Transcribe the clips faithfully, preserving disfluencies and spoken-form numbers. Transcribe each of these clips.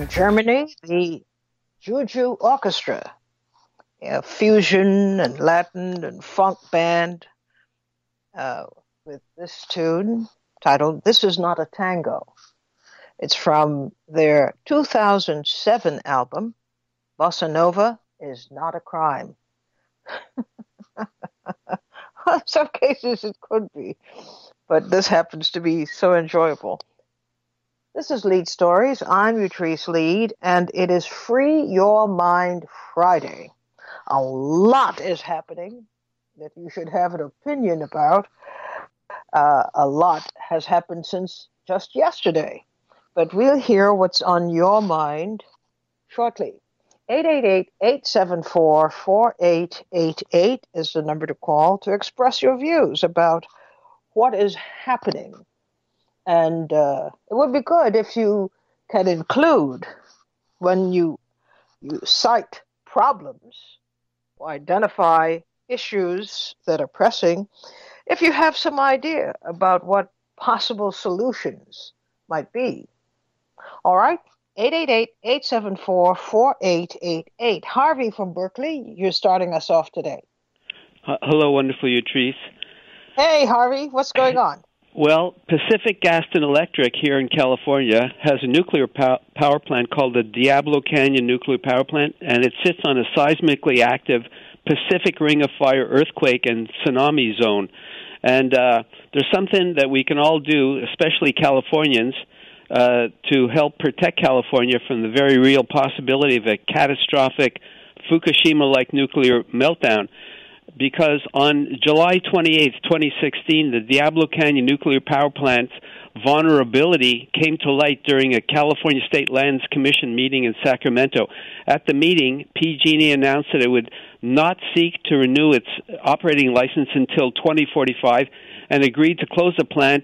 Germany, the Juju Orchestra, a fusion and Latin and funk band uh, with this tune titled This Is Not a Tango. It's from their two thousand seven album, Bossa Nova is Not a Crime. In some cases it could be, but this happens to be so enjoyable. This is Lead Stories. I'm Utrice Lead, and it is Free Your Mind Friday. A lot is happening that you should have an opinion about. Uh, a lot has happened since just yesterday, but we'll hear what's on your mind shortly. eight eight eight, eight seven four, four eight eight eight is the number to call to express your views about what is happening. And uh, it would be good if you can include, when you, you cite problems or identify issues that are pressing, if you have some idea about what possible solutions might be. All right? eight eight eight, eight seven four, four eight eight eight. Harvey from Berkeley, you're starting us off today. Uh, hello, wonderful Utrice. Hey, Harvey, what's going on? Well, Pacific Gas and Electric here in California has a nuclear pow- power plant called the Diablo Canyon Nuclear Power Plant, and it sits on a seismically active Pacific Ring of Fire earthquake and tsunami zone. And uh, there's something that we can all do, especially Californians, uh, to help protect California from the very real possibility of a catastrophic Fukushima-like nuclear meltdown. Because on July twenty-eighth, twenty sixteen, the Diablo Canyon Nuclear Power Plant's vulnerability came to light during a California State Lands Commission meeting in Sacramento. At the meeting, P G and E announced that it would not seek to renew its operating license until twenty forty-five and agreed to close the plant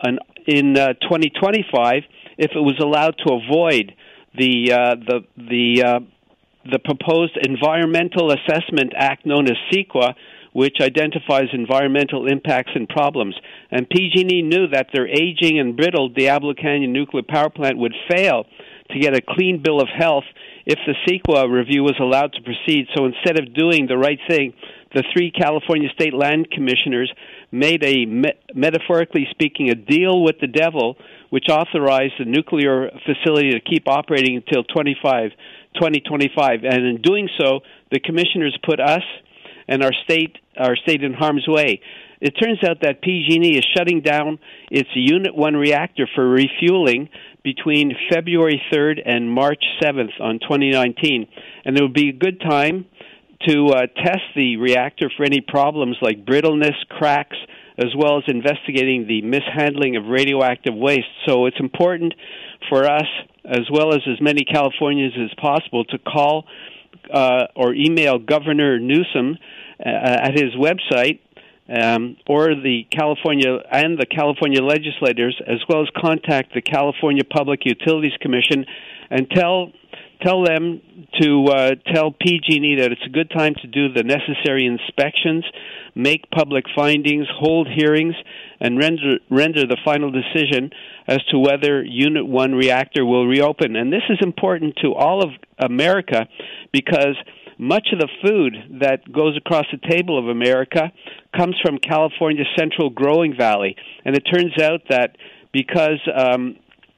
in uh, twenty twenty-five if it was allowed to avoid the uh, the the uh, the proposed Environmental Assessment Act known as CEQA, which identifies environmental impacts and problems. And P G and E knew that their aging and brittle Diablo Canyon nuclear power plant would fail to get a clean bill of health if the CEQA review was allowed to proceed. So instead of doing the right thing, the three California State Land Commissioners made a, me- metaphorically speaking, a deal with the devil, which authorized the nuclear facility to keep operating until twenty-five twenty twenty-five, and in doing so, the commissioners put us and our state our state in harm's way. It turns out that P G and E is shutting down its Unit one reactor for refueling between February third and March seventh on twenty nineteen, and it would be a good time to uh, test the reactor for any problems like brittleness, cracks, as well as investigating the mishandling of radioactive waste. So it's important for us, as well as as many Californians as possible, to call uh, or email Governor Newsom uh, at his website, um, or the California and the California legislators, as well as contact the California Public Utilities Commission and tell tell them to uh, tell P G and E that it's a good time to do the necessary inspections, make public findings, hold hearings, and render render the final decision as to whether Unit one reactor will reopen. And this is important to all of America because much of the food that goes across the table of America comes from California's Central Growing Valley. And it turns out that because um,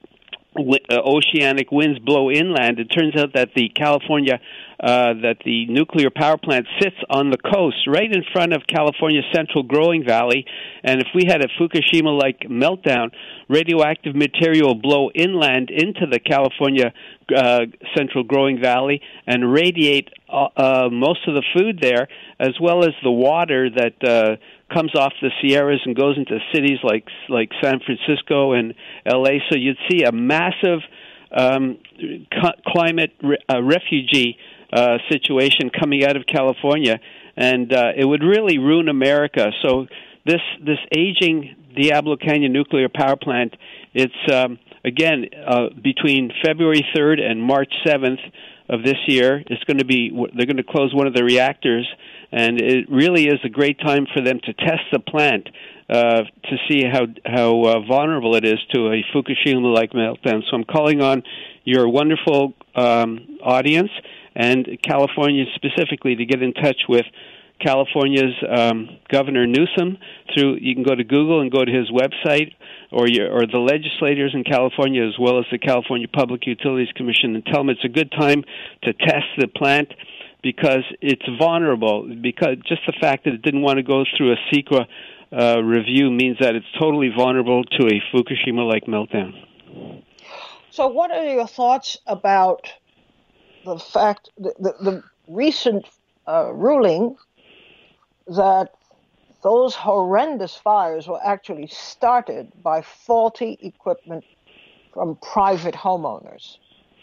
w- uh, oceanic winds blow inland, it turns out that the California Uh, that the nuclear power plant sits on the coast, right in front of California's Central Growing Valley, and if we had a Fukushima-like meltdown, radioactive material will blow inland into the California uh, Central Growing Valley and radiate uh, uh, most of the food there, as well as the water that uh, comes off the Sierras and goes into cities like like San Francisco and L A. So you'd see a massive um, cu- climate re- uh, refugee Uh, situation coming out of California, and uh, it would really ruin America. So this this aging Diablo Canyon nuclear power plant, it's um, again uh, between February third and March seventh of this year. It's going to be they're going to close one of the reactors, and it really is a great time for them to test the plant uh, to see how how uh, vulnerable it is to a Fukushima-like meltdown. So I'm calling on your wonderful um, audience and California specifically to get in touch with California's um, Governor Newsom through. You can go to Google and go to his website, or your, or the legislators in California, as well as the California Public Utilities Commission, and tell them it's a good time to test the plant because it's vulnerable. Because just the fact that it didn't want to go through a SEQA uh, review means that it's totally vulnerable to a Fukushima-like meltdown. So, what are your thoughts about the fact the the, the recent uh, ruling that those horrendous fires were actually started by faulty equipment from private homeowners?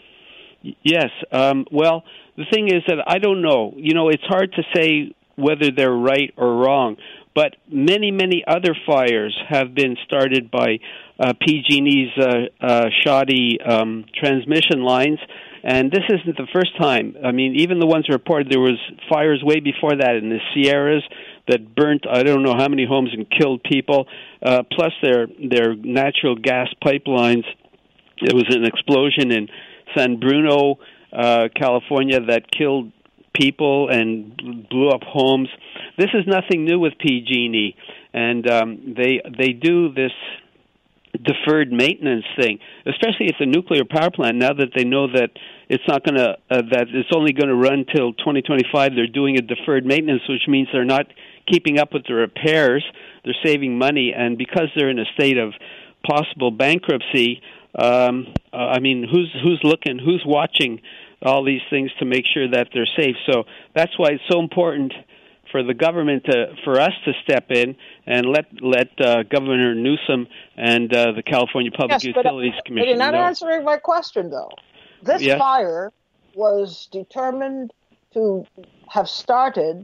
Yes. Um, well, the thing is that I don't know. You know, it's hard to say whether they're right or wrong, but many, many other fires have been started by uh, P G and E's uh, uh, shoddy um, transmission lines. And this isn't the first time. I mean, even the ones reported, there was fires way before that in the Sierras that burnt I don't know how many homes and killed people, uh, plus their their natural gas pipelines. There was an explosion in San Bruno, uh, California, that killed people and blew up homes. This is nothing new with P G and E, and um, they they do this deferred maintenance thing, especially at the nuclear power plant. Now that they know that it's not going to, uh, that it's only going to run till twenty twenty-five, they're doing a deferred maintenance, which means they're not keeping up with the repairs. They're saving money, and because they're in a state of possible bankruptcy, um, uh, I mean, who's who's looking, who's watching all these things to make sure that they're safe? So that's why it's so important for the government to, for us to step in and let let uh, Governor Newsom and uh, the California Public yes, Utilities but, Commission. But you're not know. answering my question, though. This yes. fire was determined to have started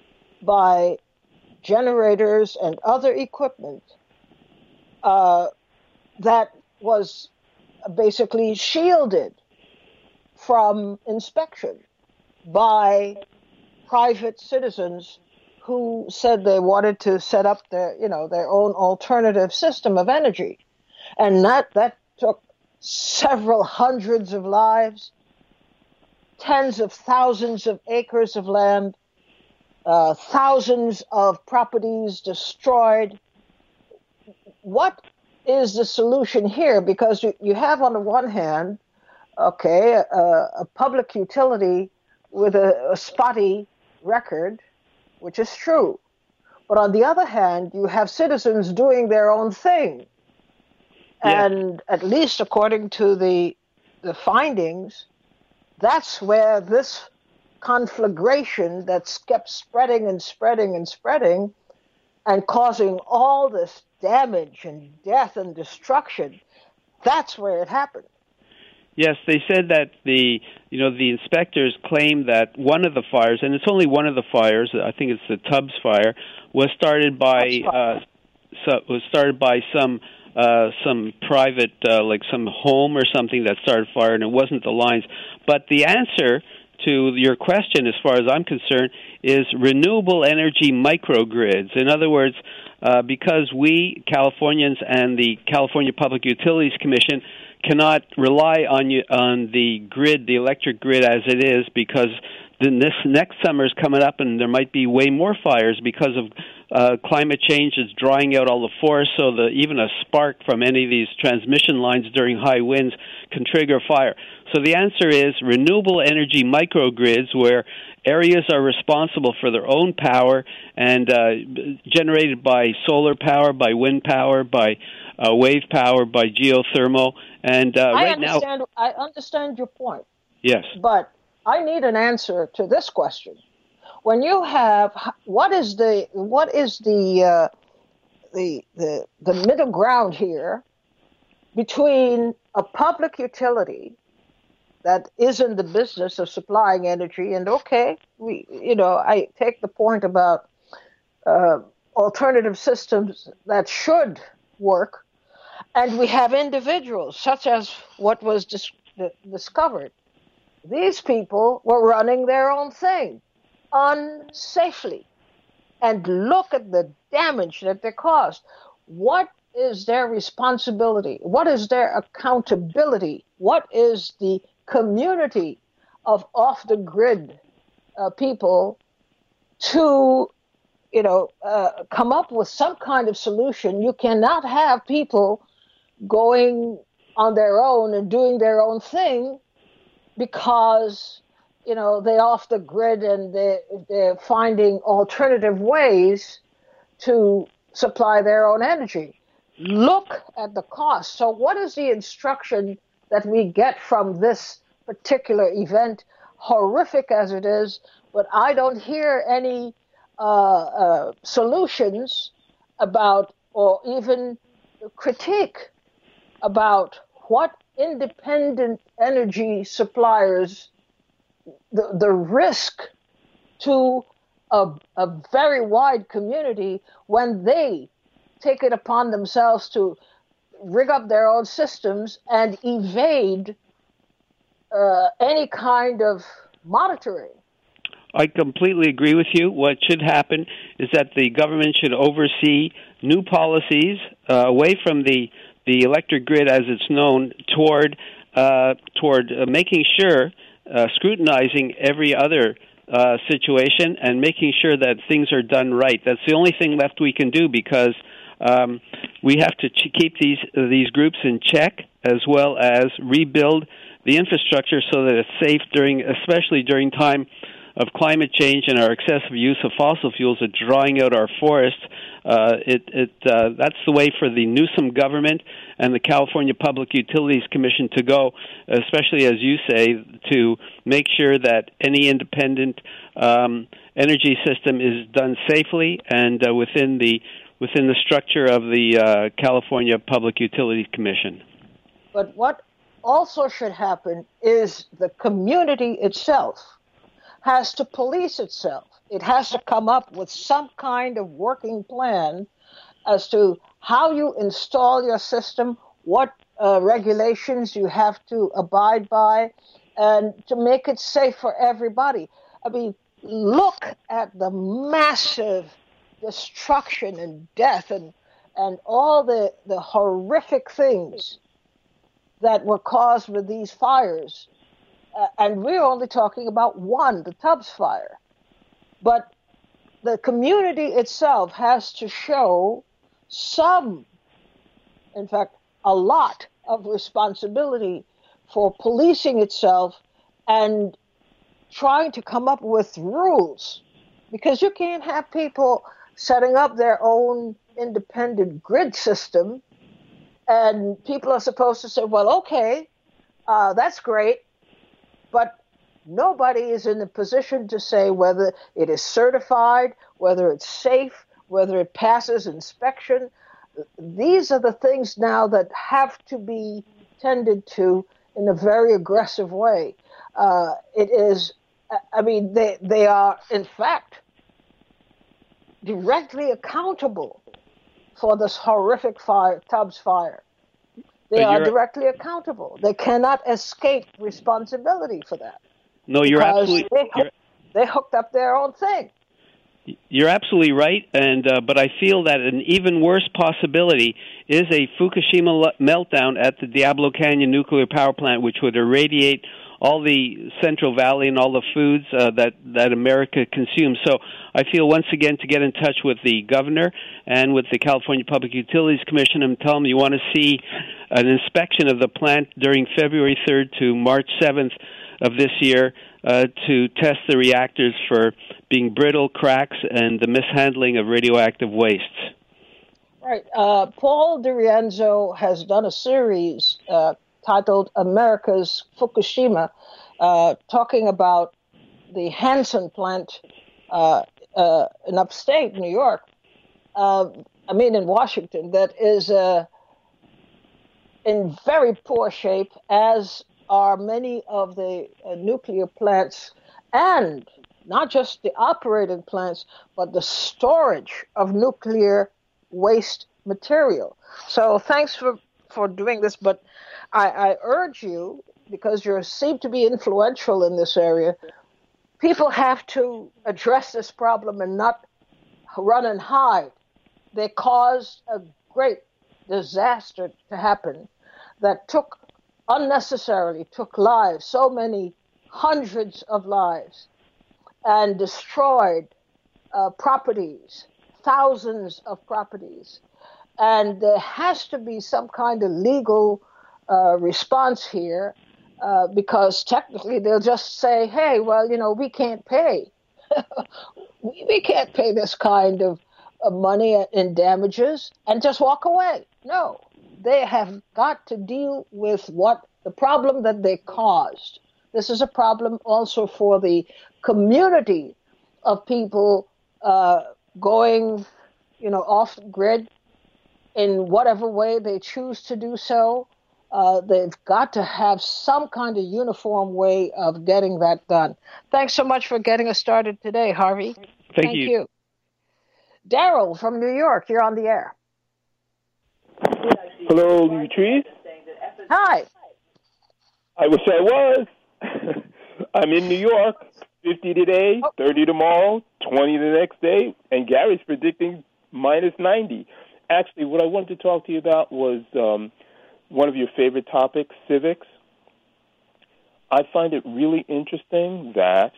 by generators and other equipment uh, that was basically shielded from inspection by private citizens who said they wanted to set up their, you know, their own alternative system of energy. And that, that took several hundreds of lives, tens of thousands of acres of land, uh, thousands of properties destroyed. What is the solution here? Because you, you have on the one hand, okay, a, a public utility with a, a spotty record, which is true. But on the other hand, you have citizens doing their own thing. Yeah. And at least according to the the findings, that's where this conflagration that's kept spreading and spreading and spreading and causing all this damage and death and destruction, that's where it happened. Yes, they said that the you know the inspectors claim that one of the fires, and it's only one of the fires, I think it's the Tubbs fire, was started by uh, so, was started by some uh, some private uh, like some home or something that started fire, and it wasn't the lines. But the answer to your question, as far as I'm concerned, is renewable energy microgrids. In other words, uh, because we Californians and the California Public Utilities Commission cannot rely on you, on the grid, the electric grid as it is, because then this next summer is coming up and there might be way more fires because of uh, climate change is drying out all the forests, so the, even a spark from any of these transmission lines during high winds can trigger fire. So the answer is renewable energy microgrids, where areas are responsible for their own power and uh, generated by solar power, by wind power, by uh, wave power, by geothermal. And uh, I right understand, now, I understand your point. Yes, but I need an answer to this question. When you have, what is the what is the uh, the the the middle ground here between a public utility that is in the business of supplying energy, and okay, we you know I take the point about uh, alternative systems that should work, and we have individuals such as what was dis- discovered. These people were running their own thing unsafely. And look at the damage that they caused. What is their responsibility? What is their accountability? What is the community of off-the-grid uh, people to, you know, uh, come up with some kind of solution? You cannot have people going on their own and doing their own thing because, you know, they're off the grid and they're, they're finding alternative ways to supply their own energy. Look at the cost. So what is the instruction that we get from this particular event, horrific as it is? But I don't hear any uh, uh, solutions about, or even critique about what independent energy suppliers, the, the risk to a, a very wide community when they take it upon themselves to rig up their own systems and evade uh, any kind of monitoring. I completely agree with you. What should happen is that the government should oversee new policies uh, away from the, the electric grid as it's known toward uh, toward uh, making sure, uh, scrutinizing every other uh, situation and making sure that things are done right. That's the only thing left we can do because um, we have to ch- keep these uh, these groups in check as well as rebuild the infrastructure so that it's safe during, especially during time of climate change and our excessive use of fossil fuels are drawing out our forests. Uh, it, it, uh, that's the way for the Newsom government and the California Public Utilities Commission to go, especially, as you say, to make sure that any independent um, energy system is done safely and uh, within the within the structure of the uh, California Public Utilities Commission. But what also should happen is the community itself has to police itself. It has to come up with some kind of working plan as to how you install your system, what uh, regulations you have to abide by, and to make it safe for everybody. I mean, look at the massive destruction and death and, and all the, the horrific things that were caused with these fires. Uh, and we're only talking about one, the Tubbs fire. But the community itself has to show some, in fact, a lot of responsibility for policing itself and trying to come up with rules. Because you can't have people setting up their own independent grid system and people are supposed to say, well, okay, uh, that's great. But nobody is in a position to say whether it is certified, whether it's safe, whether it passes inspection. These are the things now that have to be tended to in a very aggressive way. Uh, it is, I mean, they, they are, in fact, directly accountable for this horrific fire, Tubbs fire. They are directly accountable. They cannot escape responsibility for that. No, you're absolutely. They, hook, they hooked up their own thing. You're absolutely right, and uh, but I feel that an even worse possibility is a Fukushima meltdown at the Diablo Canyon nuclear power plant, which would irradiate all the Central Valley and all the foods uh, that, that America consumes. So I feel once again to get in touch with the governor and with the California Public Utilities Commission and tell them you want to see an inspection of the plant during February third to March seventh of this year uh, to test the reactors for being brittle, cracks, and the mishandling of radioactive wastes. Right. Uh, Paul DiRienzo has done a series uh, titled America's Fukushima, uh, talking about the Hansen plant uh, uh, in upstate New York, uh, I mean in Washington, that is uh, in very poor shape, as are many of the uh, nuclear plants, and not just the operating plants, but the storage of nuclear waste material. So thanks for, for doing this, but I, I urge you, because you seem to be influential in this area, people have to address this problem and not run and hide. They caused a great disaster to happen that took unnecessarily took lives, so many hundreds of lives, and destroyed uh, properties, thousands of properties. And there has to be some kind of legal uh, response here uh, because technically they'll just say, hey, well, you know, we can't pay. we, we can't pay this kind of, of money in damages and just walk away. No, they have got to deal with what the problem that they caused. This is a problem also for the community of people uh, going, you know, off grid in whatever way they choose to do so. Uh, they've got to have some kind of uniform way of getting that done. Thanks so much for getting us started today, Harvey. Thank, Thank you. you. Daryl from New York, you're on the air. Hello, Latrice. Hi. I wish I was. I'm in New York. fifty today, thirty tomorrow, twenty the next day, and Gary's predicting minus ninety. Actually, what I wanted to talk to you about was um, one of your favorite topics, civics. I find it really interesting that,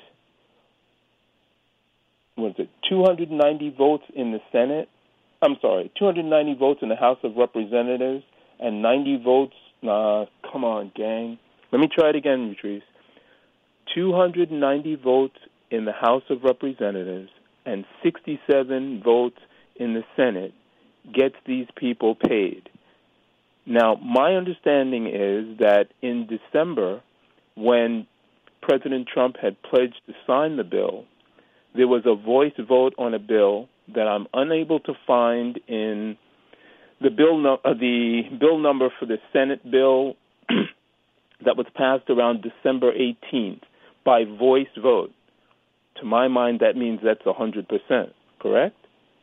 what is it, two hundred ninety votes in the Senate, I'm sorry, two hundred ninety votes in the House of Representatives and ninety votes, uh, come on, gang. Let me try it again, Latrice. two hundred ninety votes in the House of Representatives and sixty-seven votes in the Senate gets these people paid. Now, my understanding is that in December, when President Trump had pledged to sign the bill, there was a voice vote on a bill that I'm unable to find in the bill, no- uh, the bill number for the Senate bill that was passed around December eighteenth by voice vote. To my mind, that means that's one hundred percent, correct?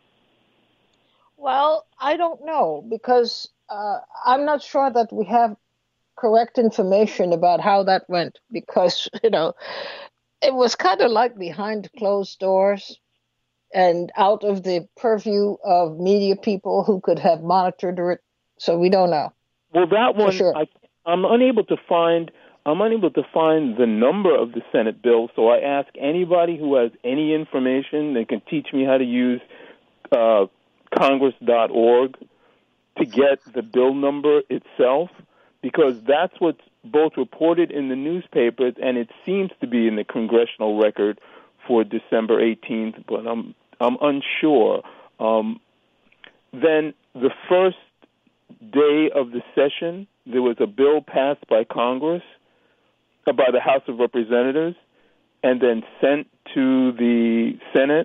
Well, I don't know because uh, I'm not sure that we have correct information about how that went because, you know, it was kind of like behind closed doors and out of the purview of media people who could have monitored it. So we don't know. Well, that one, sure. I, I'm unable to find. I'm unable to find the number of the Senate bill. So I ask anybody who has any information that can teach me how to use uh, Congress dot org to get the bill number itself, because that's what's both reported in the newspapers and it seems to be in the congressional record for December eighteenth, but I'm I'm unsure. Um, then the first day of the session, there was a bill passed by Congress, uh, by the House of Representatives, and then sent to the Senate,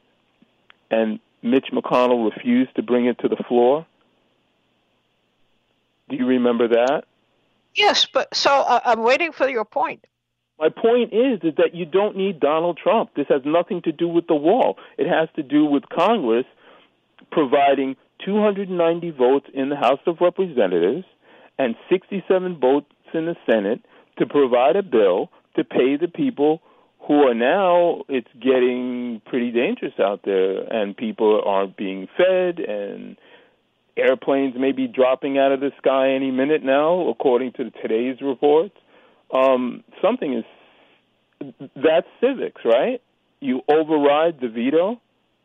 and Mitch McConnell refused to bring it to the floor. Do you remember that? Yes, but so uh, I'm waiting for your point. My point is, is that you don't need Donald Trump. This has nothing to do with the wall. It has to do with Congress providing two hundred ninety votes in the House of Representatives and sixty-seven votes in the Senate to provide a bill to pay the people who are now, it's getting pretty dangerous out there, and people aren't being fed, and airplanes may be dropping out of the sky any minute now, according to today's reports. Um, something is, that's civics, right? You override the veto?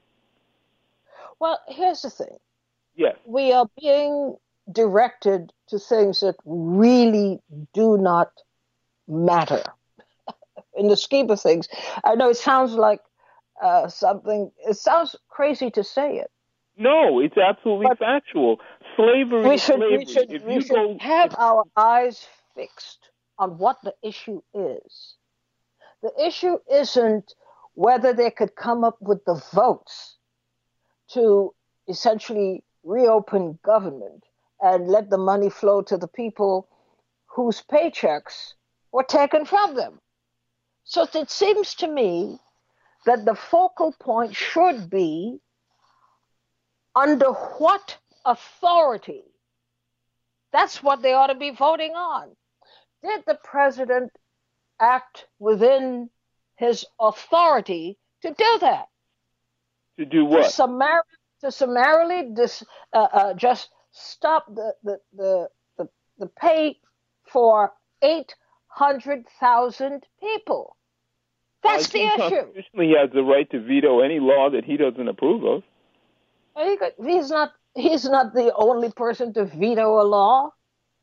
Well, here's the thing. Yes. We are being directed to things that really do not matter in the scheme of things. I know it sounds like uh, something, it sounds crazy to say it. No, it's absolutely but factual. Slavery we is should, slavery. We should, if we you should go, have if, our eyes fixed on what the issue is. The issue isn't whether they could come up with the votes to essentially reopen government and let the money flow to the people whose paychecks were taken from them. So it seems to me that the focal point should be under what authority. That's what they ought to be voting on. Did the president act within his authority to do that? To do what? To, summar- to summarily dis, uh, uh, just stop the, the, the, the, the pay for eight hundred thousand people. That's I the think issue. constitutionally he has the right to veto any law that he doesn't approve of. He's not, he's not the only person to veto a law.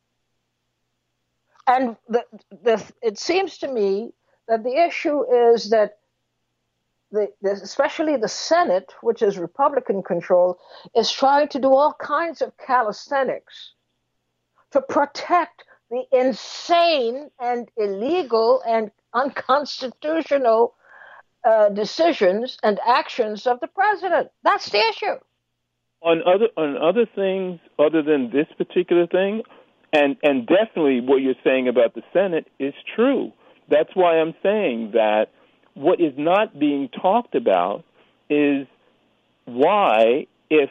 And the, the, it seems to me that the issue is that the, the, especially the Senate, which is Republican controlled, is trying to do all kinds of calisthenics to protect the insane and illegal and unconstitutional uh, decisions and actions of the president. That's the issue. On other on other things other than this particular thing, and and definitely what you're saying about the Senate is true. That's why I'm saying that what is not being talked about is why, if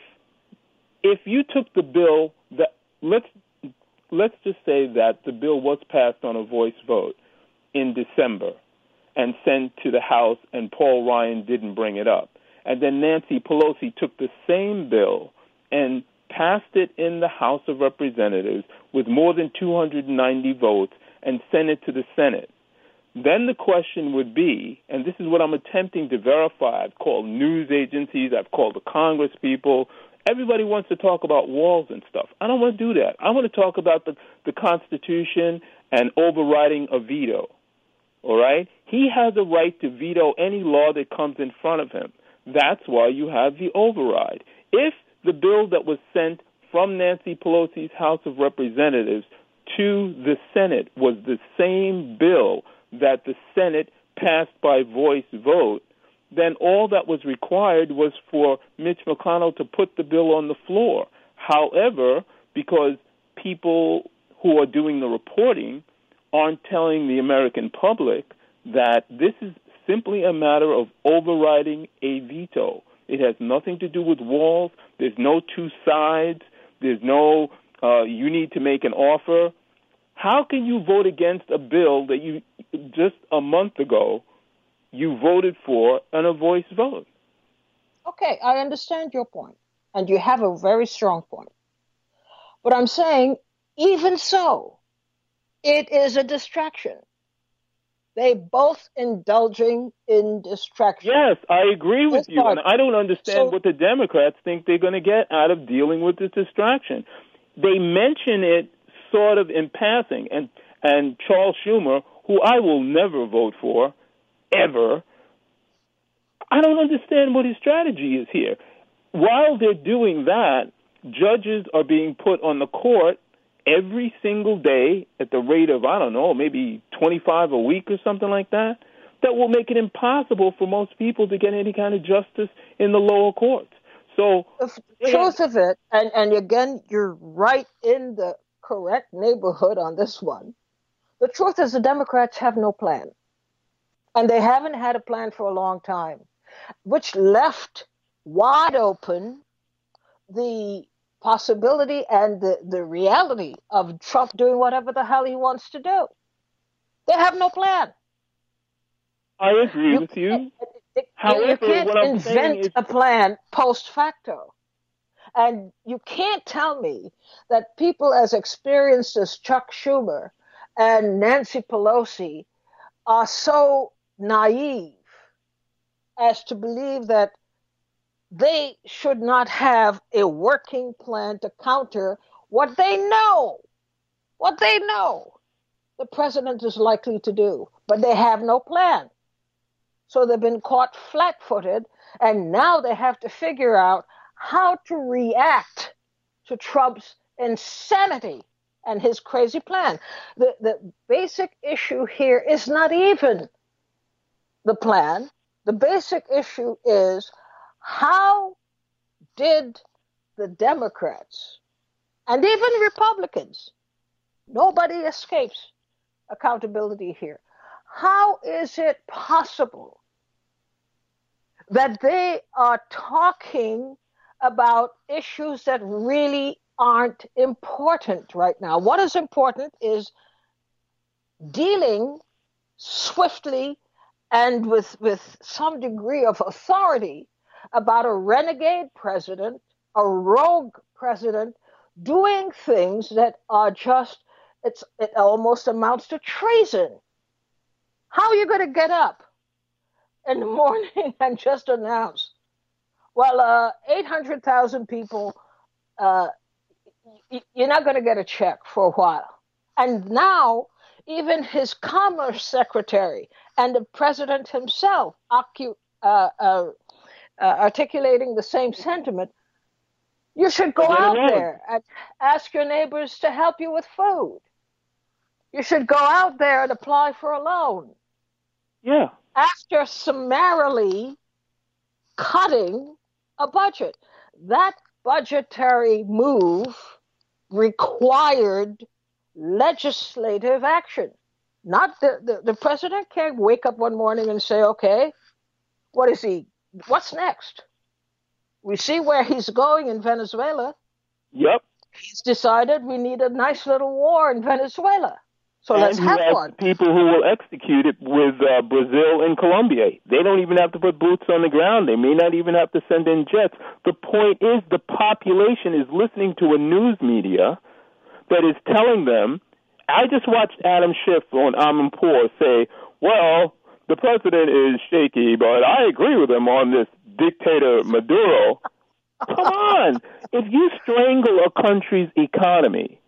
if you took the bill that let's let's just say that the bill was passed on a voice vote in December and sent to the House, and Paul Ryan didn't bring it up, and then Nancy Pelosi took the same bill and passed it in the House of Representatives with more than two hundred ninety votes and sent it to the Senate. Then the question would be, and this is what I'm attempting to verify, I've called news agencies, I've called the Congress people. Everybody wants to talk about walls and stuff. I don't want to do that. I want to talk about the, the Constitution and overriding a veto. All right? He has a right to veto any law that comes in front of him. That's why you have the override. If the bill that was sent from Nancy Pelosi's House of Representatives to the Senate was the same bill that the Senate passed by voice vote, then all that was required was for Mitch McConnell to put the bill on the floor. However, because people who are doing the reporting aren't telling the American public that this is simply a matter of overriding a veto. It has nothing to do with walls. There's no two sides. There's no, uh, you need to make an offer. How can you vote against a bill that you, just a month ago, you voted for on a voice vote? Okay, I understand your point, and you have a very strong point. But I'm saying, even so, it is a distraction. They both indulging in distraction. Yes, I agree with you, and I don't understand so, what the Democrats think they're going to get out of dealing with this distraction. They mention it sort of in passing, and and Charles Schumer, who I will never vote for, ever, I don't understand what his strategy is here. While they're doing that, judges are being put on the court every single day at the rate of, I don't know, maybe twenty-five a week or something like that, that will make it impossible for most people to get any kind of justice in the lower courts. So the truth of it, and, and again, you're right in the correct neighborhood on this one. The truth is the Democrats have no plan. And they haven't had a plan for a long time, which left wide open the possibility and the, the reality of Trump doing whatever the hell he wants to do. They have no plan. I agree you with you. However, you can't what I'm invent is- a plan post facto. And you can't tell me that people as experienced as Chuck Schumer and Nancy Pelosi are so naive as to believe that they should not have a working plan to counter what they know, what they know the president is likely to do, but they have no plan. So they've been caught flat-footed, and now they have to figure out how to react to Trump's insanity and his crazy plan. The, the basic issue here is not even the plan. The basic issue is, how did the Democrats and even Republicans, nobody escapes accountability here, how is it possible that they are talking about issues that really aren't important right now? What is important is dealing swiftly and with, with some degree of authority about a renegade president, a rogue president, doing things that are just, it's it almost amounts to treason. How are you going to get up in the morning and just announce, well, uh, eight hundred thousand people, uh, y- you're not going to get a check for a while. And now, even his commerce secretary and the president himself ocu- uh, uh, uh, articulating the same sentiment. You should go out there and ask your neighbors to help you with food. You should go out there and apply for a loan. Yeah. After summarily cutting a budget. That budgetary move required legislative action. Not the, the, the president can't wake up one morning and say, okay, what is he, what's next? We see where he's going in Venezuela. Yep. He's decided we need a nice little war in Venezuela. So and let's he have has one. People who will execute it with uh, Brazil and Colombia. They don't even have to put boots on the ground. They may not even have to send in jets. The point is the population is listening to a news media that is telling them. I just watched Adam Schiff on Amanpour say, well, the president is shaky, but I agree with him on this dictator Maduro. Come on. If you strangle a country's economy,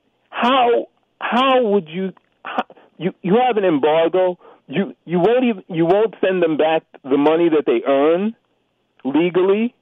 how how would you how, you you have an embargo? You you won't even you won't send them back the money that they earn legally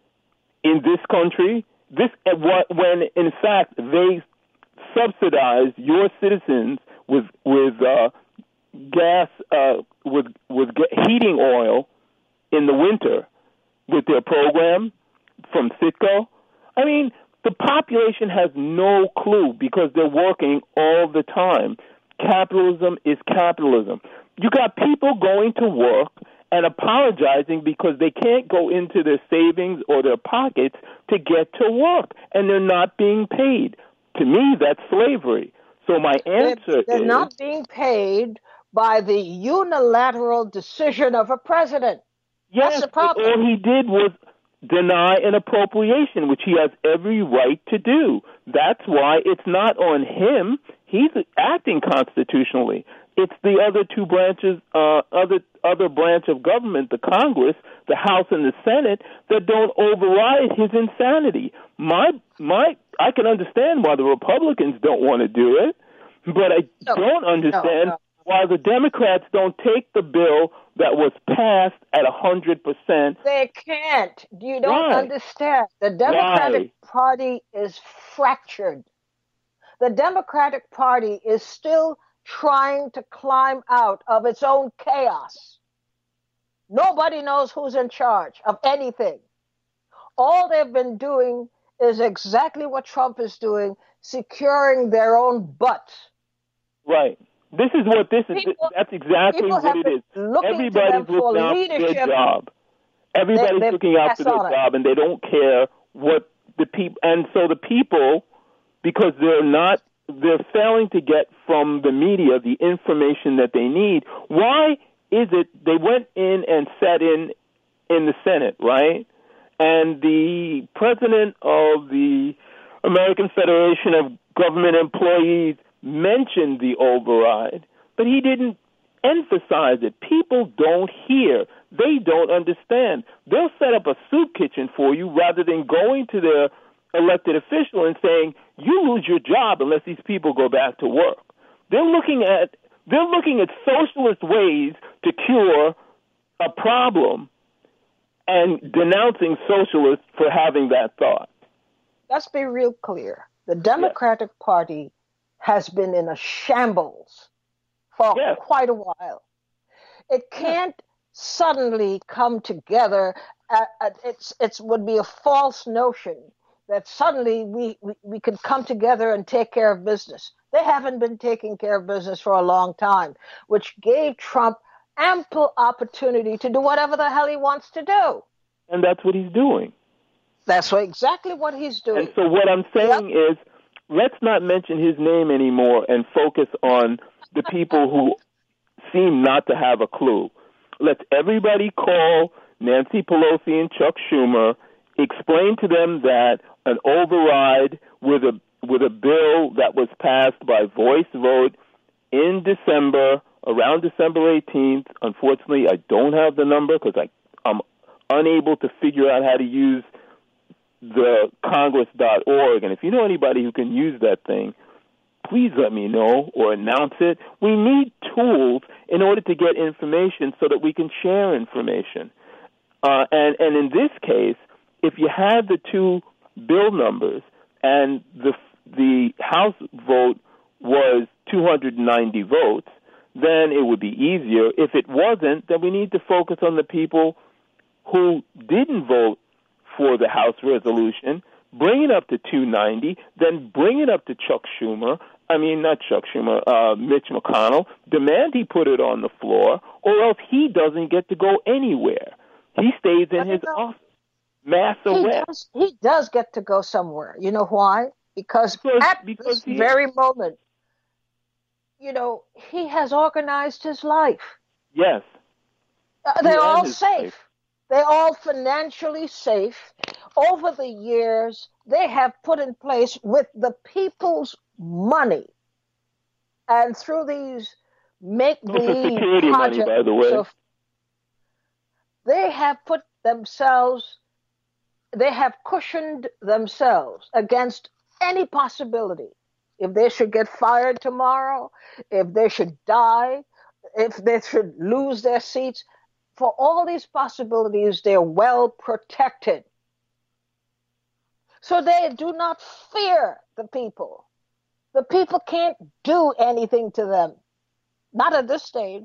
in this country. This when in fact they subsidize your citizens with with uh, gas uh, with with heating oil in the winter with their program from Citgo. I mean, the population has no clue because they're working all the time. Capitalism is capitalism. You got people going to work and apologizing because they can't go into their savings or their pockets to get to work, and they're not being paid. To me, that's slavery. So my answer they're, they're is... They're not being paid by the unilateral decision of a president. Yes, that's the problem. All he did was deny an appropriation, which he has every right to do. That's why it's not on him. He's acting constitutionally. It's the other two branches, uh, other other branch of government, the Congress, the House, and the Senate, that don't override his insanity. My my, I can understand why the Republicans don't want to do it, but I no, don't understand no, no. why the Democrats don't take the bill that was passed at a hundred percent. They can't. You don't Why? understand. The Democratic Why? Party is fractured. The Democratic Party is still trying to climb out of its own chaos. Nobody knows who's in charge of anything. All they've been doing is exactly what Trump is doing, securing their own butts. Right. This is what this is. People, That's exactly what it is. Everybody's looking out for their job. Everybody's they, looking out for their job, and they don't care what the people. And so the people, because they're not, they're failing to get from the media the information that they need. Why is it they went in and sat in in the Senate, right? And the president of the American Federation of Government Employees mentioned the override, but he didn't emphasize it. People don't hear. They don't understand. They'll set up a soup kitchen for you rather than going to their elected official and saying, you lose your job unless these people go back to work. They're looking at they're looking at socialist ways to cure a problem and denouncing socialists for having that thought. Let's be real clear. The Democratic yes. Party has been in a shambles for yes. quite a while. It can't yes. suddenly come together. At, at, it's it's would be a false notion that suddenly we, we, we could come together and take care of business. They haven't been taking care of business for a long time, which gave Trump ample opportunity to do whatever the hell he wants to do. And that's what he's doing. That's what, exactly what he's doing. And so what I'm saying yep. is, let's not mention his name anymore and focus on the people who seem not to have a clue. Let's everybody call Nancy Pelosi and Chuck Schumer explain to them that an override with a with a bill that was passed by voice vote in December, around December eighteenth. Unfortunately, I don't have the number because I I'm unable to figure out how to use the congress dot org. And if you know anybody who can use that thing, please let me know or announce it. We need tools in order to get information so that we can share information. Uh, and, and in this case, if you had the two bill numbers and the the House vote was two hundred ninety votes, then it would be easier. If it wasn't, then we need to focus on the people who didn't vote for the House resolution, bring it up to two ninety, then bring it up to Chuck Schumer, I mean, not Chuck Schumer, uh, Mitch McConnell, demand he put it on the floor, or else he doesn't get to go anywhere. He stays in his office. Mass arrest. He does, he does get to go somewhere. You know why? Because, because at because this very is. moment, you know, he has organized his life. Yes. Uh, they're all safe. Life. They're all financially safe. Over the years, they have put in place with the people's money and through these make-believe security projects, money, by the way. They have put themselves, they have cushioned themselves against any possibility. If they should get fired tomorrow, if they should die, if they should lose their seats, for all these possibilities, they're well protected. So they do not fear the people. The people can't do anything to them. Not at this stage.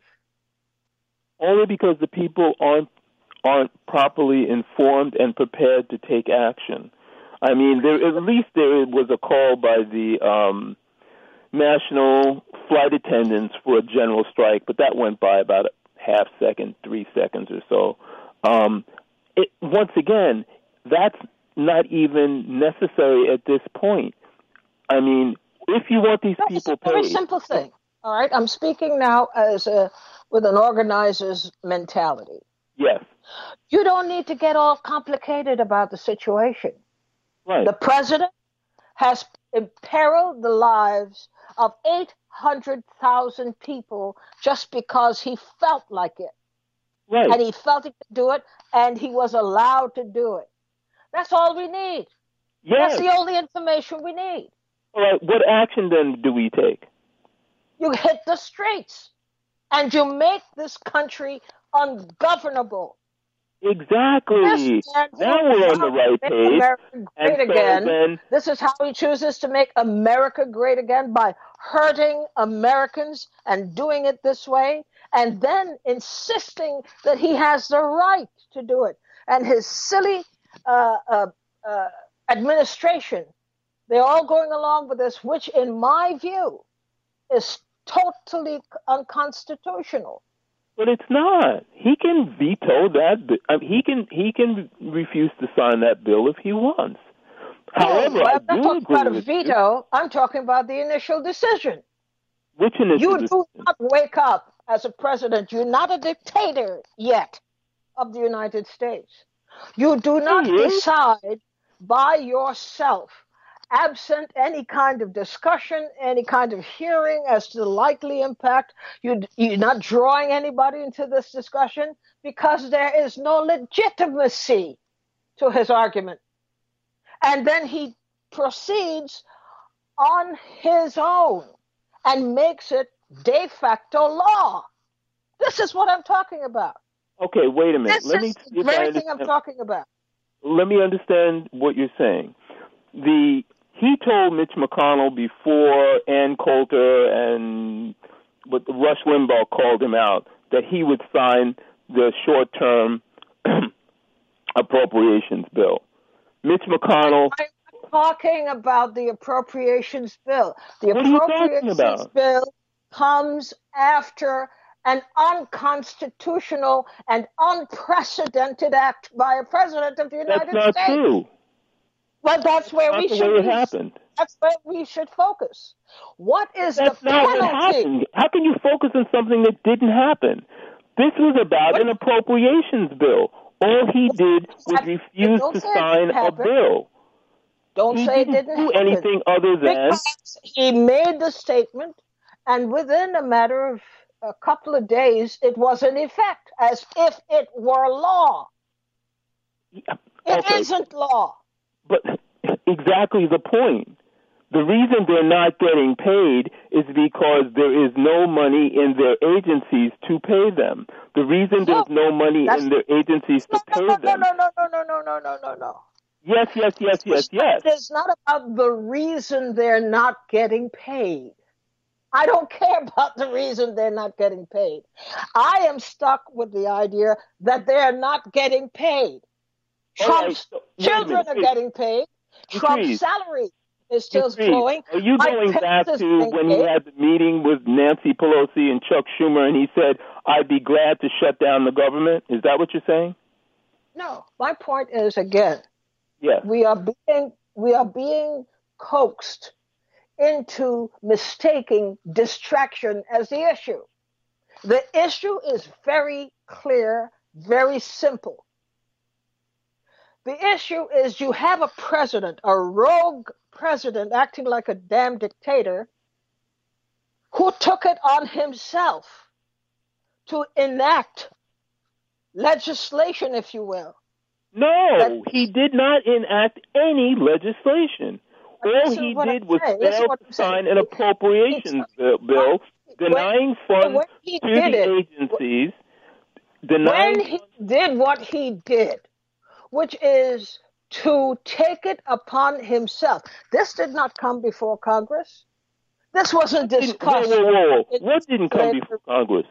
Only because the people aren't aren't properly informed and prepared to take action. I mean, there, at least there was a call by the um, national flight attendants for a general strike, but that went by about a half second, three seconds or so. Um, it, once again, that's not even necessary at this point. I mean, if you want these no, people it's a very paid, simple thing. All right, I'm speaking now as a with an organizer's mentality. Yes. You don't need to get all complicated about the situation. Right. The president has imperiled the lives of eight hundred thousand people just because he felt like it. Right. And he felt he could do it, and he was allowed to do it. That's all we need. Yes. That's the only information we need. All right. What action then do we take? You hit the streets, and you make this country ungovernable. Exactly. Now we're on the right page. America great and so again. Then, this is how he chooses to make America great again, by hurting Americans and doing it this way, and then insisting that he has the right to do it. And his silly uh, uh, uh, administration, they're all going along with this, which in my view is totally unconstitutional. But it's not. He can veto that. I mean, he can he can refuse to sign that bill if he wants. However, oh, I I'm not do talking agree about a with veto. you. I'm talking about the initial decision. Which initial you decision? do not wake up as a president. You're not a dictator yet of the United States. You do not decide by yourself, absent any kind of discussion, any kind of hearing as to the likely impact. You, you're not drawing anybody into this discussion because there is no legitimacy to his argument. And then he proceeds on his own and makes it de facto law. This is what I'm talking about. Okay, wait a minute. This Let is me, the very thing I'm talking about. Let me understand what you're saying. The He told Mitch McConnell before Ann Coulter and but Rush Limbaugh called him out that he would sign the short-term appropriations bill. Mitch McConnell... I'm talking about the appropriations bill. The what are you appropriations talking about? bill comes after an unconstitutional and unprecedented act by a president of the United States. That's not true. Well, that's where That's we the should way it be. happened. That's where we should focus. What is That's the not penalty? what happened. How can you focus on something that didn't happen? This was about What? an appropriations bill. All he did was refuse to sign a bill. Don't he say didn't it didn't do happen. anything other than because he made the statement, and within a matter of a couple of days, it was in effect, as if it were law. Yeah, it okay. isn't law. But exactly the point. The reason they're not getting paid is because there is no money in their agencies to pay them. The reason there's no money in their agencies no, to pay no, no, them. No, no, no, no, no, no, no, no, no. Yes, yes, yes, yes, yes. It's not about the reason they're not getting paid. I don't care about the reason they're not getting paid. I am stuck with the idea that they're not getting paid. Trump's right, so, children are getting paid. Trump's Patrice, salary is still Patrice, flowing. Are you My going back parents to when he paid. had the meeting with Nancy Pelosi and Chuck Schumer and he said, I'd be glad to shut down the government? Is that what you're saying? No. My point is, again, yes. we are being we are being coaxed into mistaking distraction as the issue. The issue is very clear, very simple. The issue is you have a president, a rogue president acting like a damn dictator, who took it on himself to enact legislation, if you will. No, that, he did not enact any legislation. All he did was fail to sign an appropriations bill, bill denying funds to the agencies. Denying when he did what he did, which is to take it upon himself. This did not come before Congress. This wasn't discussed. Whoa, whoa, whoa. What didn't come before Congress?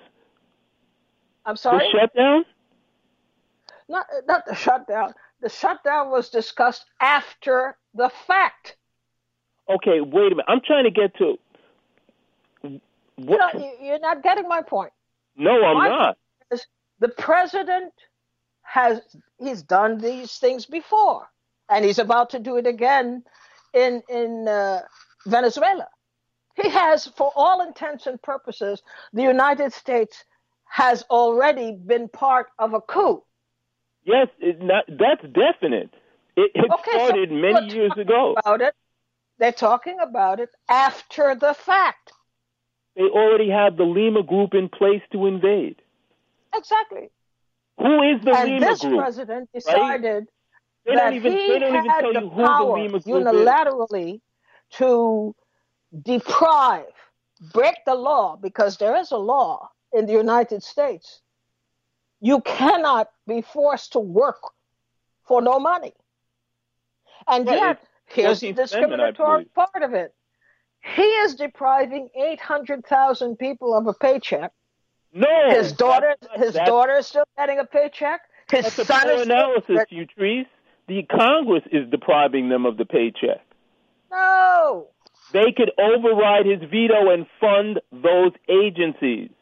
I'm sorry? The shutdown? Not, not the shutdown. The shutdown was discussed after the fact. Okay, wait a minute. I'm trying to get to... What? You know, you're not getting my point. No, I'm my not. Point is the president has... He's done these things before, and he's about to do it again in, in uh, Venezuela. He has, for all intents and purposes, the United States has already been part of a coup. Yes, it's not, that's definite. It, it okay, started so many years ago. About it. They're talking about it after the fact. They already have the Lima Group in place to invade. Exactly. Who is the and Lima this Group? president decided right? that even, he had the, the power the unilaterally is. to deprive, break the law, because there is a law in the United States. You cannot be forced to work for no money. And right. yet, here's the discriminatory part of it. He is depriving eight hundred thousand people of a paycheck. No, his daughter, not, his daughter is still getting a paycheck. His that's son a is analysis, still... Utrice. The Congress is depriving them of the paycheck. No, they could override his veto and fund those agencies.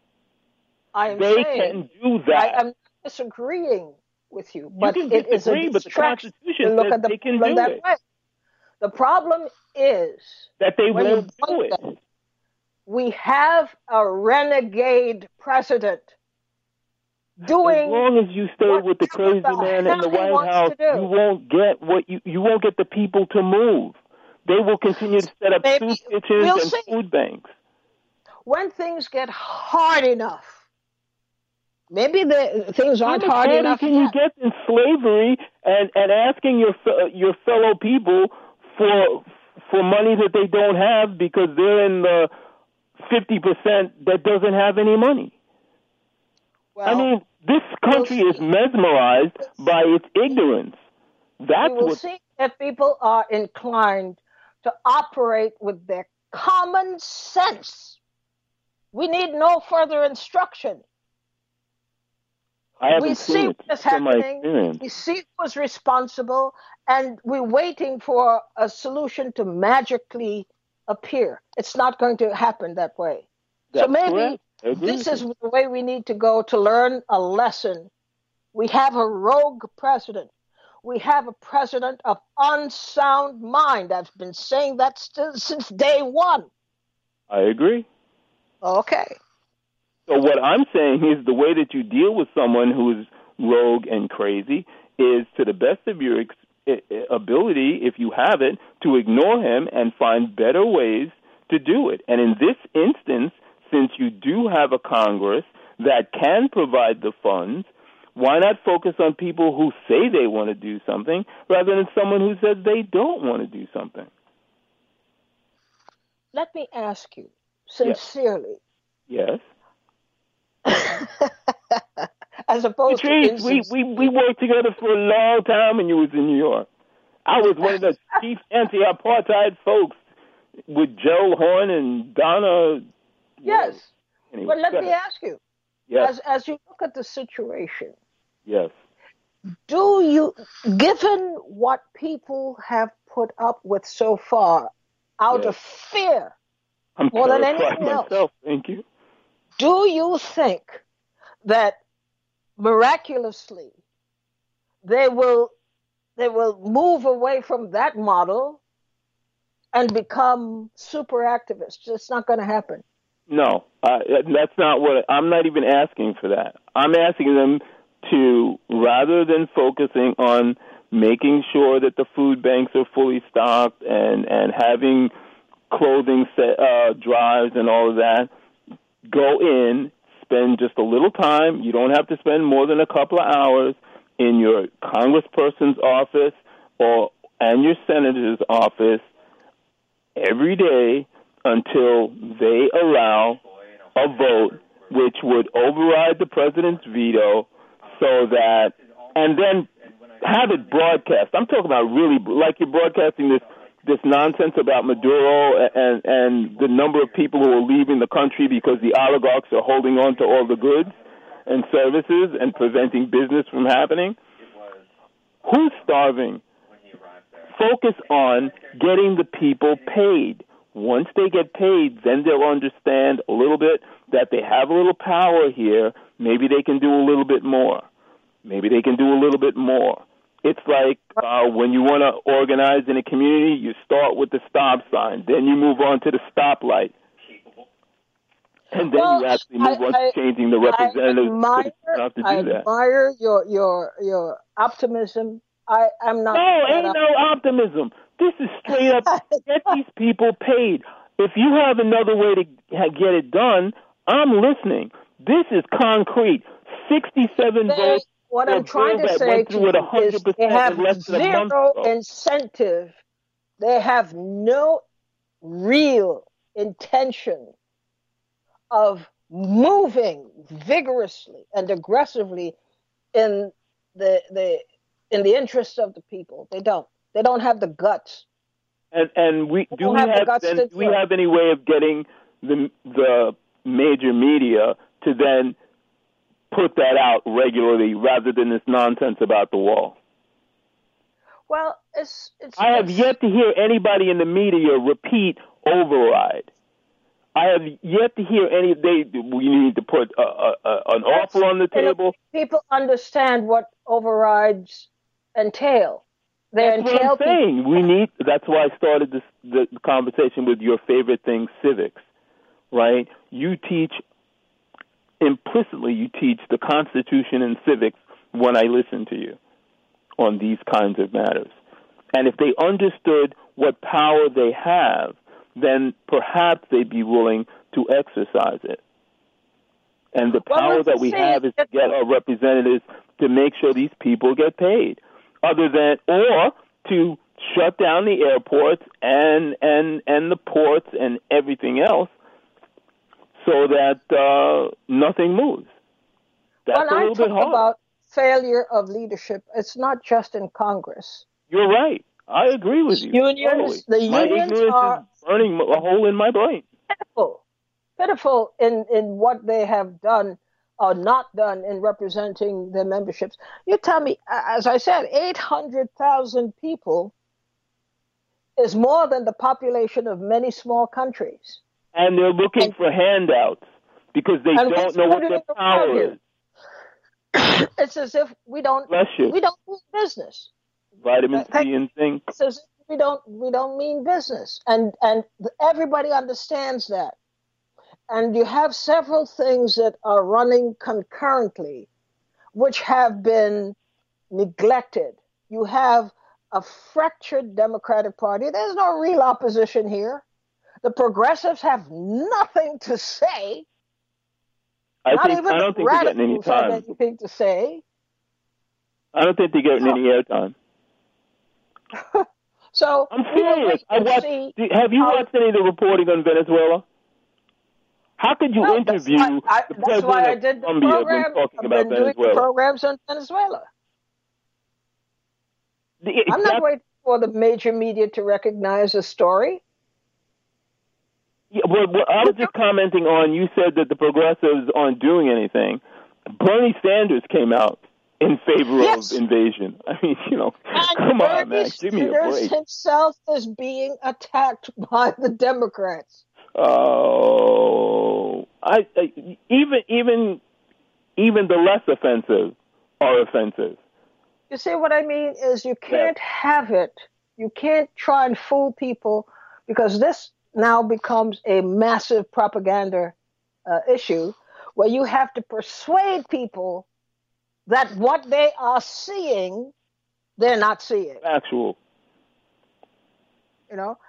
I am they saying, can do that. I am disagreeing with you, but you can it disagree, is a but the Constitution look says at the they can do that it. Way. The problem is that they won't do it. That, we have a renegade president doing. As long as you stay with the crazy man in the White House, you won't get what you you won't get the people to move. They will continue to set up Maybe, soup kitchens we'll and see. food banks. When things get hard enough, maybe the things aren't How much hard harder enough can yet. you get in slavery and, and asking your your fellow people for for money that they don't have because they're in the fifty percent that doesn't have any money? Well, I mean, this country we'll is mesmerized by its ignorance. That's we will what. see if people are inclined to operate with their common sense. We need no further instruction. I haven't we seen see it. what's From my happening. experience. We see who's responsible, and we're waiting for a solution to magically appear. It's not going to happen that way. That's so maybe this is you. the way we need to go to learn a lesson. We have a rogue president. We have a president of unsound mind. I've been saying that still since day one. I agree. Okay. So what I'm saying is the way that you deal with someone who is rogue and crazy, is to the best of your ex- ability, if you have it, to ignore him and find better ways to do it. And in this instance, since you do have a Congress that can provide the funds, why not focus on people who say they want to do something rather than someone who says they don't want to do something? Let me ask you sincerely. Yes. As opposed Patrice, to we, we, we worked together for a long time when you was in New York. I was one of the chief anti-apartheid folks with Joe Horn and Donna. Yes. Anyway, but let me ask you, yes. as as you look at the situation, yes. do you, given what people have put up with so far, out yes. of fear, I'm more than anything myself. else, Thank you. Do you think that miraculously they will they will move away from that model and become super activists? It's not going to happen. No, uh, that's not what I'm not even asking for that. I'm asking them to, rather than focusing on making sure that the food banks are fully stocked and, and having clothing set, uh, drives and all of that, go in, spend just a little time. You don't have to spend more than a couple of hours in your congressperson's office or and your senator's office every day until they allow a vote which would override the president's veto, so that, and then have it broadcast. I'm talking about really, like you're broadcasting this this nonsense about Maduro and, and the number of people who are leaving the country because the oligarchs are holding on to all the goods and services and preventing business from happening. Who's starving? Focus on getting the people paid. Once they get paid, then they'll understand a little bit that they have a little power here. Maybe they can do a little bit more. Maybe they can do a little bit more. It's like uh, when you want to organize in a community, you start with the stop sign, then you move on to the stoplight, and then well, you actually move I, on I, to changing the representatives. I admire, have to do I that. admire your your your optimism. I am not. No, ain't no optimism. This is straight up get these people paid. If you have another way to get it done, I'm listening. This is concrete. sixty-seven they, votes. What I'm trying to say to you is they have zero incentive. They have no real intention of moving vigorously and aggressively in the the in the interests of the people. They don't. They don't have the guts. And and we do we have, have then, do we have any way of getting the the major media to then put that out regularly rather than this nonsense about the wall? Well, it's it's. I have it's, yet to hear anybody in the media repeat override. I have yet to hear any. They we need to put a, a, a, an offer on the table. People understand what overrides entail. They That's entail what I'm saying. People. We need. That's why I started this the conversation with your favorite thing, civics. Right? You teach implicitly. You teach the Constitution and civics when I listen to you on these kinds of matters. And if they understood what power they have, then perhaps they'd be willing to exercise it. And the power well, that we have is to get our representatives to make sure these people get paid. Other than, or to shut down the airports and, and, and the ports and everything else so that uh, nothing moves. That's when a little I talk bit hard. About failure of leadership, it's not just in Congress. You're right. I agree with you. Unions, totally. the my unions ignorance are is burning a hole in my brain. Pitiful, pitiful in, in what they have done or not done in representing their memberships. You tell me, as I said, eight hundred thousand people is more than the population of many small countries. And they're looking and, for handouts because they don't know what their power is. It's as if we don't Bless you. we don't mean business. Vitamin C and zinc. It's as if we don't we don't mean business, and and everybody understands that. And you have several things that are running concurrently. which have been neglected. You have a fractured Democratic Party. There's no real opposition here. The progressives have nothing to say. I Not think even I don't the think they're getting any radicals have time. anything to say. I don't think they're getting No. any airtime. So I'm we will serious. wait I and watched, see have you how- watched any of the reporting on Venezuela? How could you No, that's interview why I, the that's president why I of did the Colombia program. when talking I've about been doing the Venezuela? programs on Venezuela. The, I'm not that- waiting for the major media to recognize a story. Yeah, well, well, I was just commenting on, you said that the progressives aren't doing anything. Bernie Sanders came out in favor Yes. of invasion. I mean, you know, And come Bernie on, man, give me a Sanders break. himself is being attacked by the Democrats. Oh, I, I even even even the less offensive are offensive. You see what I mean? Is you can't have it. You can't try and fool people, because this now becomes a massive propaganda uh, issue where you have to persuade people that what they are seeing, they're not seeing. Actual. You know,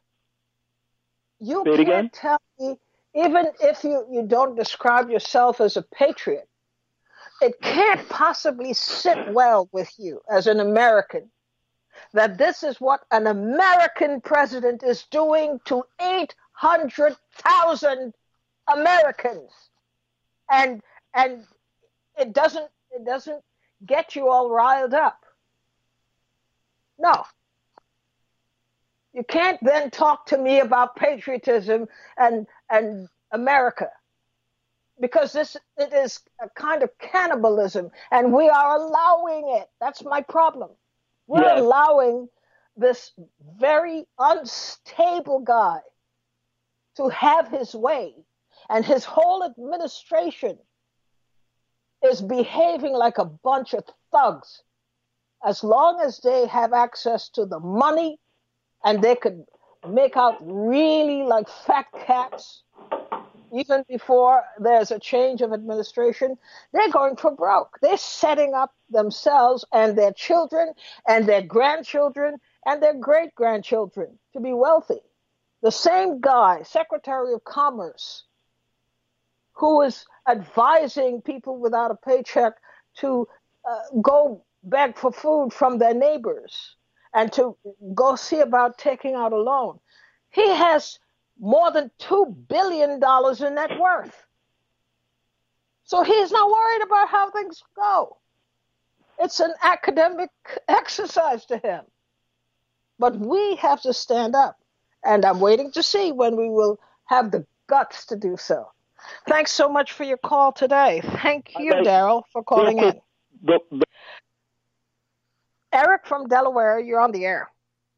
you Say it can't again? tell me, even if you, you don't describe yourself as a patriot, it can't possibly sit well with you as an American that this is what an American president is doing to eight hundred thousand Americans. And and it doesn't it doesn't get you all riled up. No. You can't then talk to me about patriotism and and America, because this it is a kind of cannibalism, and we are allowing it. That's my problem. We're Yes. allowing this very unstable guy to have his way, and his whole administration is behaving like a bunch of thugs. As long as they have access to the money and they could make out really like fat cats, even before there's a change of administration, they're going for broke. They're setting up themselves and their children and their grandchildren and their great-grandchildren to be wealthy. The same guy, Secretary of Commerce, who is advising people without a paycheck to uh, go beg for food from their neighbors and to go see about taking out a loan. He has more than two billion dollars in net worth. So he's not worried about how things go. It's an academic exercise to him. But we have to stand up. And I'm waiting to see when we will have the guts to do so. Thanks so much for your call today. Thank you, Right. Daryl, for calling Real quick, in. the- the- Eric from Delaware, you're on the air.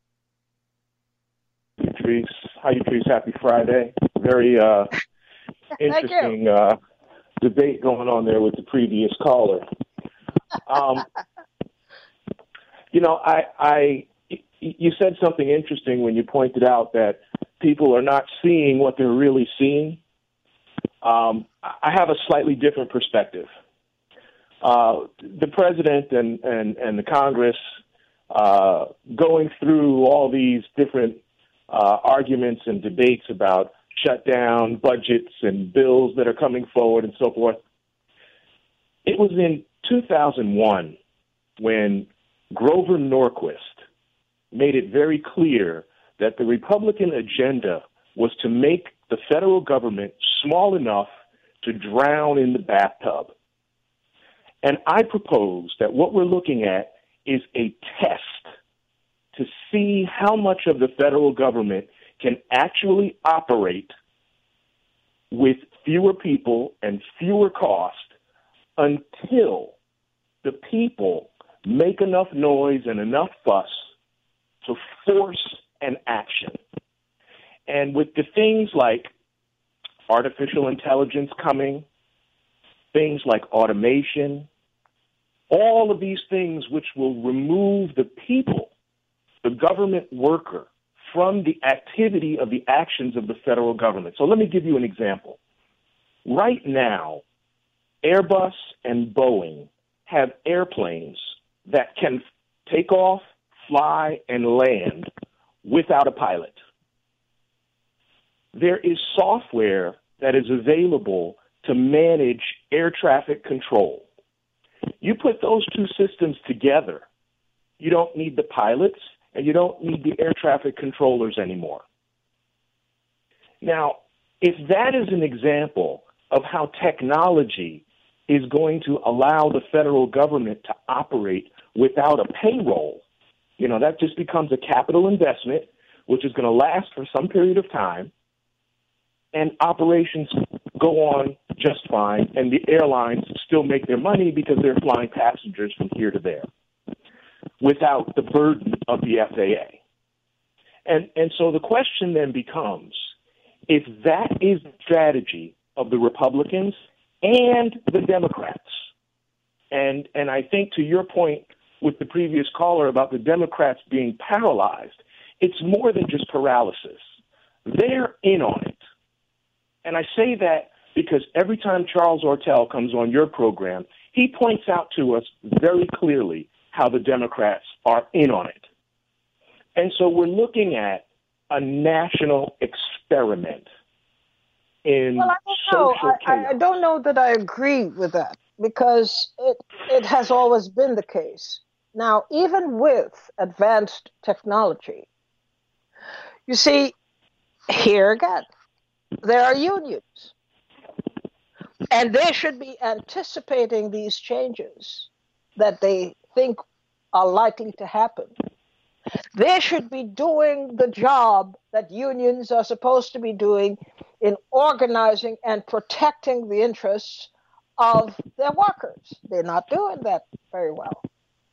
Patrice. How you, Patrice? Happy Friday. Very uh, interesting uh, debate going on there with the previous caller. Um, you know, I, I, you said something interesting when you pointed out that people are not seeing what they're really seeing. Um, I have a slightly different perspective. Uh, the president and, and, and the Congress uh, going through all these different uh, arguments and debates about shutdown, budgets, and bills that are coming forward and so forth. It was in two thousand one when Grover Norquist made it very clear that the Republican agenda was to make the federal government small enough to drown in the bathtub. And I propose that what we're looking at is a test to see how much of the federal government can actually operate with fewer people and fewer costs until the people make enough noise and enough fuss to force an action. And with the things like artificial intelligence coming, things like automation, all of these things which will remove the people, the government worker, from the activity of the actions of the federal government. So let me give you an example. Right now, Airbus and Boeing have airplanes that can take off, fly, and land without a pilot. There is software that is available to manage air traffic control. You put those two systems together, you don't need the pilots and you don't need the air traffic controllers anymore. Now, if that is an example of how technology is going to allow the federal government to operate without a payroll, you know, that just becomes a capital investment, which is going to last for some period of time, and operations go on just fine, and the airlines still make their money because they're flying passengers from here to there without the burden of the F A A. And, and so the question then becomes, if that is the strategy of the Republicans and the Democrats, and, and I think to your point with the previous caller about the Democrats being paralyzed, it's more than just paralysis. They're in on it. And I say that because every time Charles Ortel comes on your program, he points out to us very clearly how the Democrats are in on it. And so we're looking at a national experiment in well, I don't know. social chaos. I, I don't know that I agree with that because it, it has always been the case. Now, even with advanced technology, you see, here again, there are unions, and they should be anticipating these changes that they think are likely to happen. They should be doing the job that unions are supposed to be doing in organizing and protecting the interests of their workers. They're not doing that very well.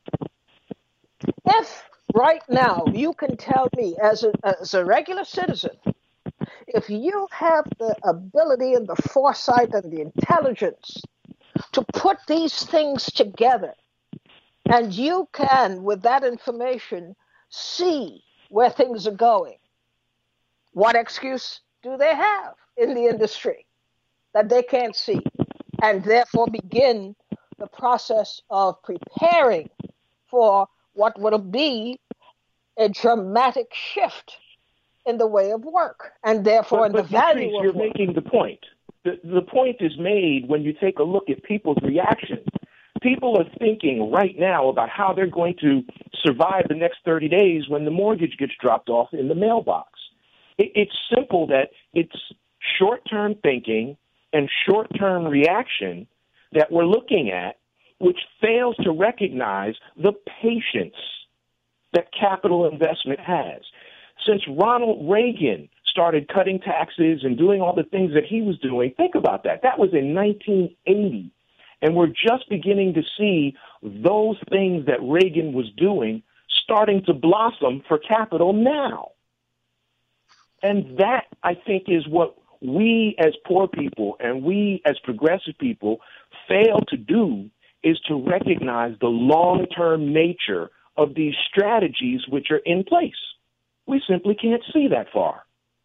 If right now you can tell me as a, as a regular citizen, if you have the ability and the foresight and the intelligence to put these things together, and you can, with that information, see where things are going, what excuse do they have in the industry that they can't see, and therefore begin the process of preparing for what would be a dramatic shift in the way of work, and therefore but, in but the value Patrice, of you're work. making the point. The, the point is made when you take a look at people's reactions. People are thinking right now about how they're going to survive the next thirty days when the mortgage gets dropped off in the mailbox. It, it's simple that it's short-term thinking and short-term reaction that we're looking at, which fails to recognize the patience that capital investment has. Since Ronald Reagan started cutting taxes and doing all the things that he was doing, think about that. That was in nineteen eighty. And we're just beginning to see those things that Reagan was doing starting to blossom for capital now. And that, I think, is what we as poor people and we as progressive people fail to do, is to recognize the long-term nature of these strategies which are in place. We simply can't see that far.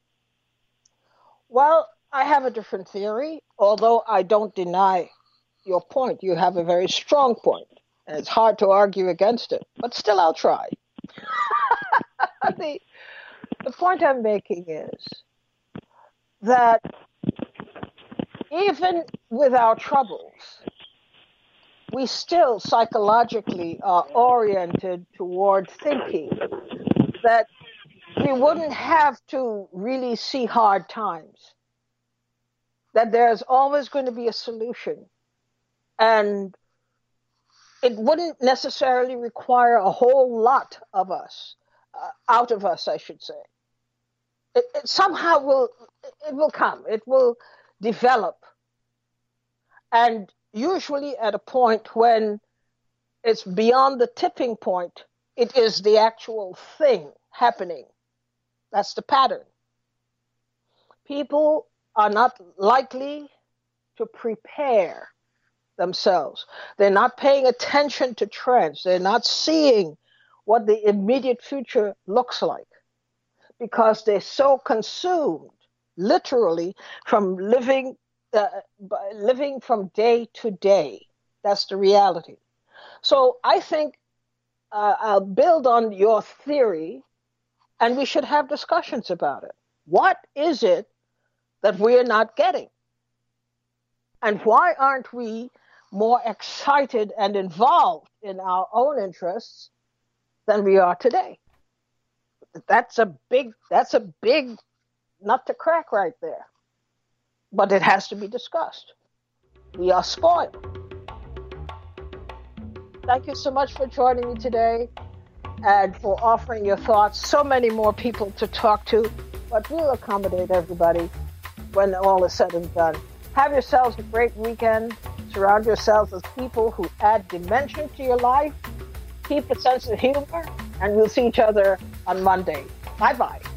Well, I have a different theory, although I don't deny your point. You have a very strong point, and it's hard to argue against it, but still I'll try. the, the point I'm making is that even with our troubles, we still psychologically are oriented toward thinking that we wouldn't have to really see hard times, that there's always going to be a solution. And it wouldn't necessarily require a whole lot of us, uh, out of us, I should say. It, it somehow will, it will come, it will develop. And usually at a point when it's beyond the tipping point, it is the actual thing happening. That's the pattern. People are not likely to prepare themselves. They're not paying attention to trends. They're not seeing what the immediate future looks like because they're so consumed, literally, from living uh, living from day to day. That's the reality. So I think uh, I'll build on your theory, and we should have discussions about it. What is it that we're not getting? And why aren't we more excited and involved in our own interests than we are today? That's a big, that's a big nut to crack right there. But it has to be discussed. We are spoiled. Thank you so much for joining me today and for offering your thoughts. So many more people to talk to, but we'll accommodate everybody when all is said and done. Have yourselves a great weekend. Surround yourselves with people who add dimension to your life. Keep a sense of humor, and we'll see each other on Monday. Bye-bye.